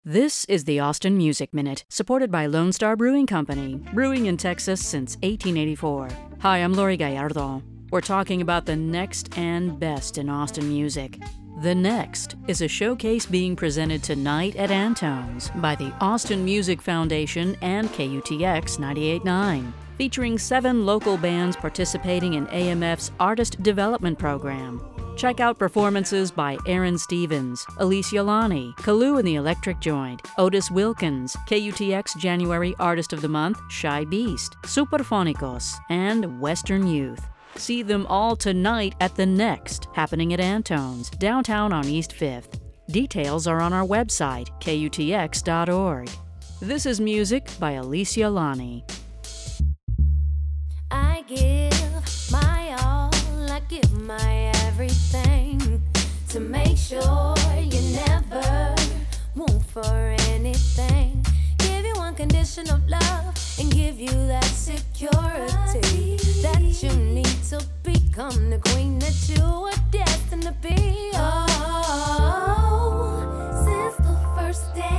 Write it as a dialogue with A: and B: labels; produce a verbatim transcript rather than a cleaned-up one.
A: This is the Austin Music Minute, supported by Lone Star Brewing Company, brewing in Texas since eighteen eighty-four. Hi, I'm Lori Gallardo. We're talking about the next and best in Austin music. The Next is a showcase being presented tonight at Antone's by the Austin Music Foundation and K U T X ninety-eight point nine, featuring seven local bands participating in A M F's Artist Development Program. Check out performances by Aaron Stevens, Alicia Lani, Kalu and the Electric Joint, Otis Wilkins, K U T X January Artist of the Month, Shy Beast, Superphonicos, and Western Youth. See them all tonight at The Next, happening at Antone's, downtown on East fifth. Details are on our website, K U T X dot org. This is music by Alicia Lani.
B: I give my all, I give my everything to make sure you never want for anything. Give you one condition of love and give you that security that you need to become the queen that you are destined to be. Oh, since the first day